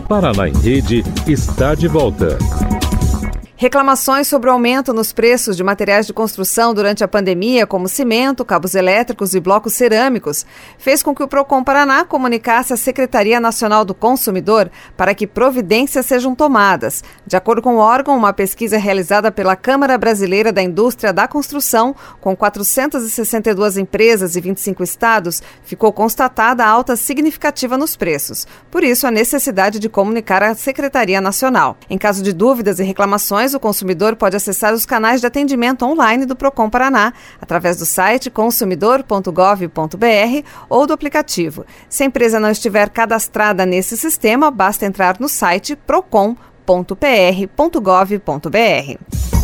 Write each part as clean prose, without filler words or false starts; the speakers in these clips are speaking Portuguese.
Paraná em Rede está de volta. Reclamações sobre o aumento nos preços de materiais de construção durante a pandemia, como cimento, cabos elétricos e blocos cerâmicos, fez com que o Procon Paraná comunicasse à Secretaria Nacional do Consumidor para que providências sejam tomadas. De acordo com o órgão, uma pesquisa realizada pela Câmara Brasileira da Indústria da Construção, com 462 empresas e 25 estados, ficou constatada a alta significativa nos preços. Por isso, a necessidade de comunicar à Secretaria Nacional. Em caso de dúvidas e reclamações, o consumidor pode acessar os canais de atendimento online do Procon Paraná, através do site consumidor.gov.br ou do aplicativo. Se a empresa não estiver cadastrada nesse sistema, basta entrar no site procon.pr.gov.br.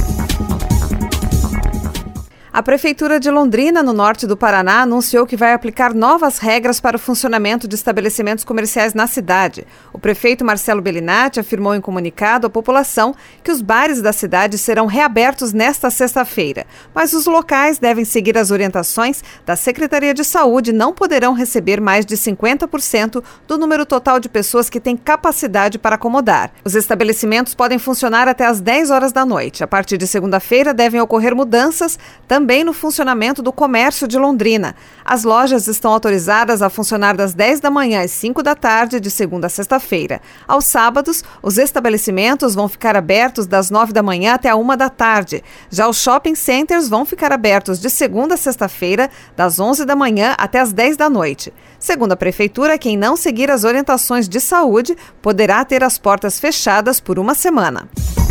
A Prefeitura de Londrina, no norte do Paraná, anunciou que vai aplicar novas regras para o funcionamento de estabelecimentos comerciais na cidade. O prefeito Marcelo Bellinati afirmou em comunicado à população que os bares da cidade serão reabertos nesta sexta-feira, mas os locais devem seguir as orientações da Secretaria de Saúde e não poderão receber mais de 50% do número total de pessoas que têm capacidade para acomodar. Os estabelecimentos podem funcionar até às 10 horas da noite. A partir de segunda-feira devem ocorrer mudanças também no funcionamento do comércio de Londrina. As lojas estão autorizadas a funcionar das 10 da manhã às 5 da tarde, de segunda a sexta-feira. Aos sábados, os estabelecimentos vão ficar abertos das 9 da manhã até a 1 da tarde. Já os shopping centers vão ficar abertos de segunda a sexta-feira, das 11 da manhã até as 10 da noite. Segundo a Prefeitura, quem não seguir as orientações de saúde poderá ter as portas fechadas por uma semana.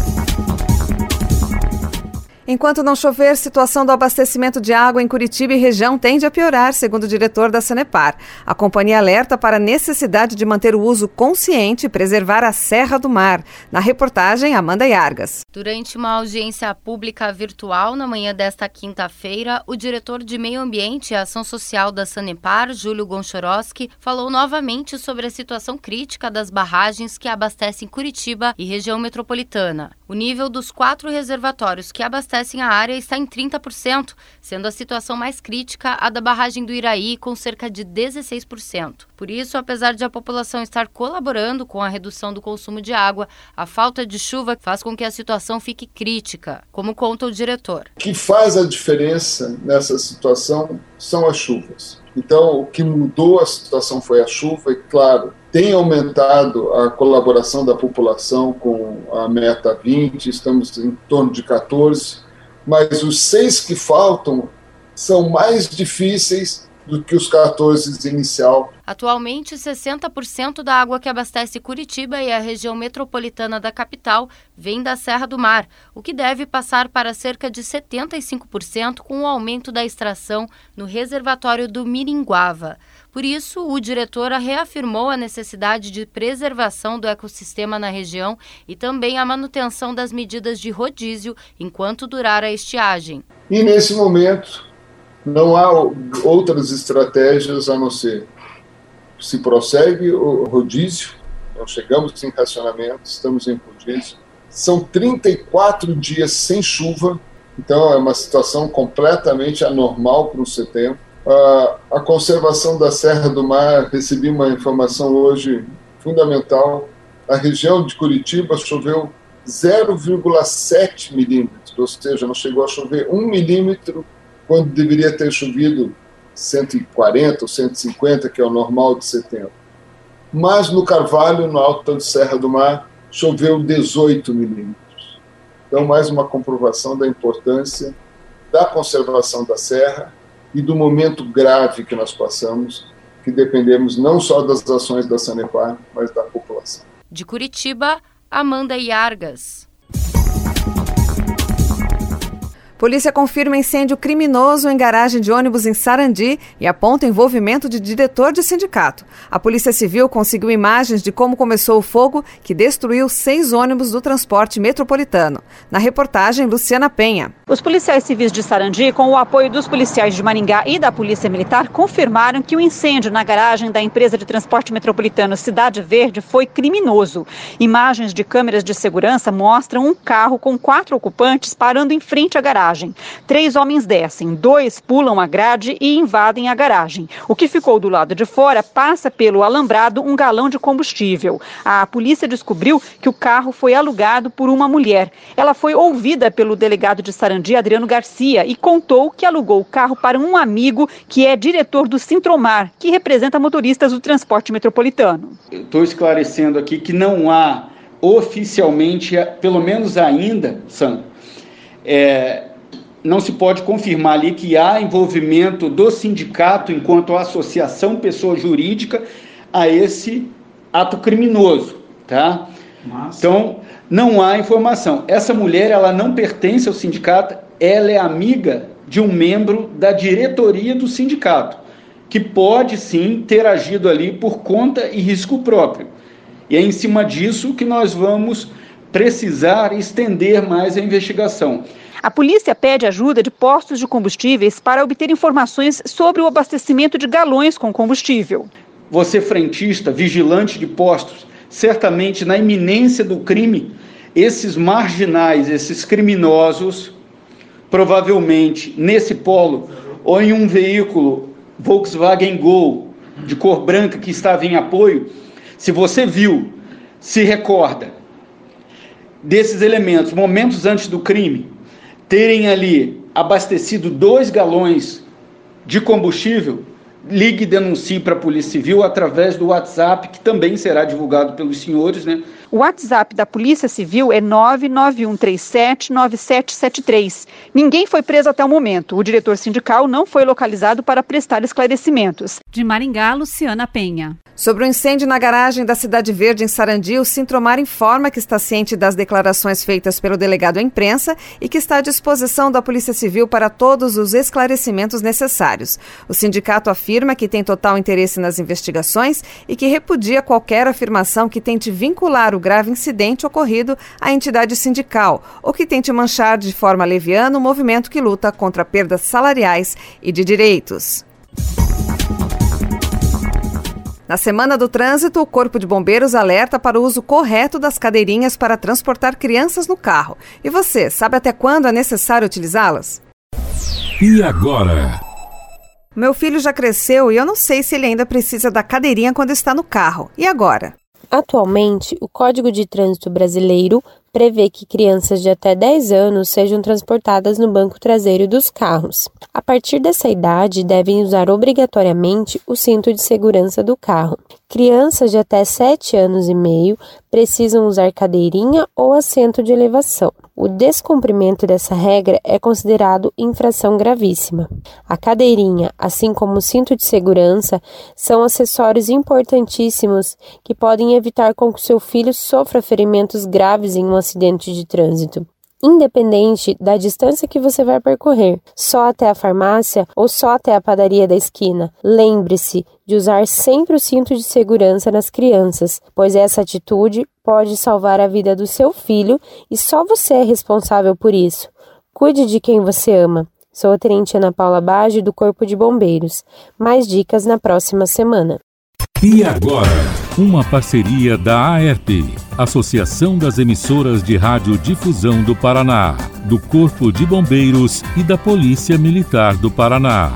Enquanto não chover, a situação do abastecimento de água em Curitiba e região tende a piorar, segundo o diretor da Sanepar. A companhia alerta para a necessidade de manter o uso consciente e preservar a Serra do Mar. Na reportagem, Amanda Yargas. Durante uma audiência pública virtual na manhã desta quinta-feira, o diretor de Meio Ambiente e Ação Social da Sanepar, Júlio Gonchorowski, falou novamente sobre a situação crítica das barragens que abastecem Curitiba e região metropolitana. O nível dos 4 reservatórios que abastecem a área está em 30%, sendo a situação mais crítica a da barragem do Iraí, com cerca de 16%. Por isso, apesar de a população estar colaborando com a redução do consumo de água, a falta de chuva faz com que a situação fique crítica, como conta o diretor. O que faz a diferença nessa situação são as chuvas. Então, o que mudou a situação foi a chuva e, claro, tem aumentado a colaboração da população com a meta 20, estamos em torno de 14, mas os 6 que faltam são mais difíceis do que os 14 inicial. Atualmente, 60% da água que abastece Curitiba e a região metropolitana da capital vem da Serra do Mar, o que deve passar para cerca de 75% com o aumento da extração no reservatório do Miringuava. Por isso, o diretor reafirmou a necessidade de preservação do ecossistema na região e também a manutenção das medidas de rodízio enquanto durar a estiagem. E nesse momento, não há outras estratégias a não ser se prossegue o rodízio, nós chegamos em racionamento, estamos em rodízio. São 34 dias sem chuva, então é uma situação completamente anormal para o setembro. A conservação da Serra do Mar, recebi uma informação hoje fundamental, a região de Curitiba choveu 0,7 milímetros, ou seja, não chegou a chover 1 milímetro quando deveria ter chovido 140 ou 150, que é o normal de setembro. Mas no Carvalho, no alto de Serra do Mar, choveu 18 milímetros. Então, mais uma comprovação da importância da conservação da serra e do momento grave que nós passamos, que dependemos não só das ações da Sanepar, mas da população. De Curitiba, Amanda Yargas. Polícia confirma incêndio criminoso em garagem de ônibus em Sarandi e aponta envolvimento de diretor de sindicato. A Polícia Civil conseguiu imagens de como começou o fogo que destruiu 6 ônibus do transporte metropolitano. Na reportagem, Luciana Penha. Os policiais civis de Sarandi, com o apoio dos policiais de Maringá e da Polícia Militar, confirmaram que o incêndio na garagem da empresa de transporte metropolitano Cidade Verde foi criminoso. Imagens de câmeras de segurança mostram um carro com 4 ocupantes parando em frente à garagem. garagem. 3 homens descem, 2 pulam a grade e invadem a garagem. O que ficou do lado de fora passa pelo alambrado um galão de combustível. A polícia descobriu que o carro foi alugado por uma mulher. Ela foi ouvida pelo delegado de Sarandi, Adriano Garcia, e contou que alugou o carro para um amigo que é diretor do Sintromar, que representa motoristas do transporte metropolitano. Estou esclarecendo aqui que não há oficialmente, pelo menos ainda, Sandro, não se pode confirmar ali que há envolvimento do sindicato enquanto associação pessoa jurídica a esse ato criminoso, tá? Então, não há informação. Essa mulher, ela não pertence ao sindicato, ela é amiga de um membro da diretoria do sindicato, que pode sim ter agido ali por conta e risco próprio. E é em cima disso que nós vamos precisar estender mais a investigação. A polícia pede ajuda de postos de combustíveis para obter informações sobre o abastecimento de galões com combustível. Você, frentista, vigilante de postos, certamente na iminência do crime, esses marginais, esses criminosos, provavelmente nesse polo ou em um veículo Volkswagen Gol de cor branca que estava em apoio, se você viu, se recorda desses elementos, momentos antes do crime, terem ali abastecido 2 galões de combustível, ligue e denuncie para a Polícia Civil através do WhatsApp, que também será divulgado pelos senhores, né? O WhatsApp da Polícia Civil é 991379773. Ninguém foi preso até o momento. O diretor sindical não foi localizado para prestar esclarecimentos. De Maringá, Luciana Penha. Sobre o incêndio na garagem da Cidade Verde, em Sarandi, o Sintromar informa que está ciente das declarações feitas pelo delegado à imprensa e que está à disposição da Polícia Civil para todos os esclarecimentos necessários. O sindicato afirma que tem total interesse nas investigações e que repudia qualquer afirmação que tente vincular o grave incidente ocorrido à entidade sindical ou que tente manchar de forma leviana o movimento que luta contra perdas salariais e de direitos. Na Semana do Trânsito, o Corpo de Bombeiros alerta para o uso correto das cadeirinhas para transportar crianças no carro. E você, sabe até quando é necessário utilizá-las? E agora? Meu filho já cresceu e eu não sei se ele ainda precisa da cadeirinha quando está no carro. E agora? Atualmente, o Código de Trânsito Brasileiro prevê que crianças de até 10 anos sejam transportadas no banco traseiro dos carros. A partir dessa idade, devem usar obrigatoriamente o cinto de segurança do carro. Crianças de até 7 anos e meio precisam usar cadeirinha ou assento de elevação. O descumprimento dessa regra é considerado infração gravíssima. A cadeirinha, assim como o cinto de segurança, são acessórios importantíssimos que podem evitar com que seu filho sofra ferimentos graves em um acidente de trânsito. Independente da distância que você vai percorrer, só até a farmácia ou só até a padaria da esquina, lembre-se de usar sempre o cinto de segurança nas crianças, pois essa atitude pode salvar a vida do seu filho e só você é responsável por isso. Cuide de quem você ama. Sou a Tenente Ana Paula Baggio, do Corpo de Bombeiros. Mais dicas na próxima semana. E agora, uma parceria da AERP, Associação das Emissoras de Radiodifusão do Paraná, do Corpo de Bombeiros e da Polícia Militar do Paraná.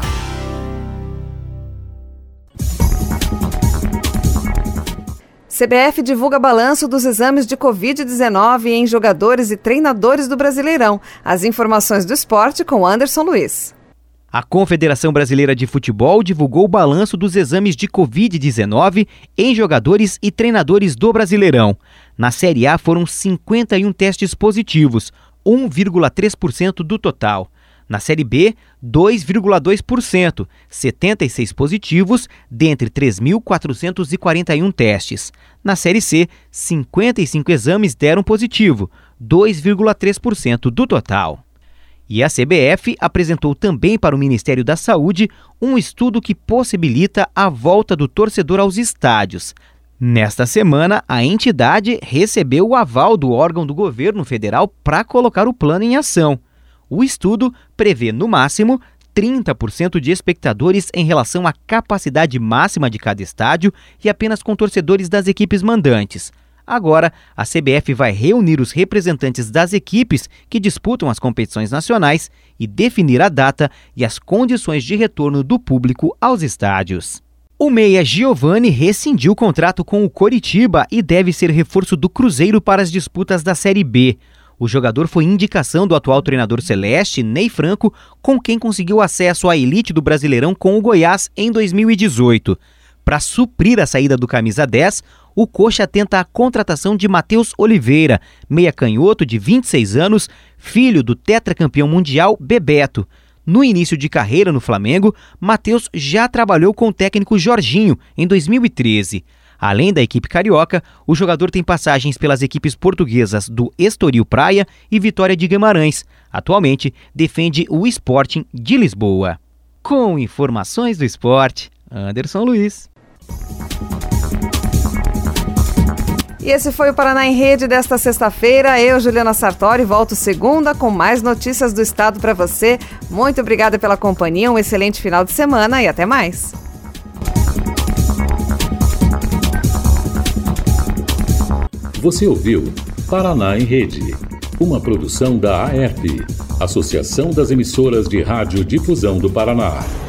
CBF divulga balanço dos exames de Covid-19 em jogadores e treinadores do Brasileirão. As informações do esporte com Anderson Luiz. A Confederação Brasileira de Futebol divulgou o balanço dos exames de Covid-19 em jogadores e treinadores do Brasileirão. Na Série A foram 51 testes positivos, 1,3% do total. Na Série B, 2,2%, 76 positivos, dentre 3.441 testes. Na Série C, 55 exames deram positivo, 2,3% do total. E a CBF apresentou também para o Ministério da Saúde um estudo que possibilita a volta do torcedor aos estádios. Nesta semana, a entidade recebeu o aval do órgão do governo federal para colocar o plano em ação. O estudo prevê, no máximo, 30% de espectadores em relação à capacidade máxima de cada estádio e apenas com torcedores das equipes mandantes. Agora, a CBF vai reunir os representantes das equipes que disputam as competições nacionais e definir a data e as condições de retorno do público aos estádios. O meia Giovani rescindiu o contrato com o Coritiba e deve ser reforço do Cruzeiro para as disputas da Série B. O jogador foi indicação do atual treinador celeste, Ney Franco, com quem conseguiu acesso à elite do Brasileirão com o Goiás em 2018. Para suprir a saída do camisa 10, o Coxa tenta a contratação de Matheus Oliveira, meia canhoto de 26 anos, filho do tetracampeão mundial Bebeto. No início de carreira no Flamengo, Matheus já trabalhou com o técnico Jorginho em 2013. Além da equipe carioca, o jogador tem passagens pelas equipes portuguesas do Estoril Praia e Vitória de Guimarães. Atualmente, defende o Sporting de Lisboa. Com informações do esporte, Anderson Luiz. E esse foi o Paraná em Rede desta sexta-feira. Eu, Juliana Sartori, volto segunda com mais notícias do estado para você. Muito obrigada pela companhia, um excelente final de semana e até mais. Você ouviu Paraná em Rede, uma produção da AERP, Associação das Emissoras de Rádio Difusão do Paraná.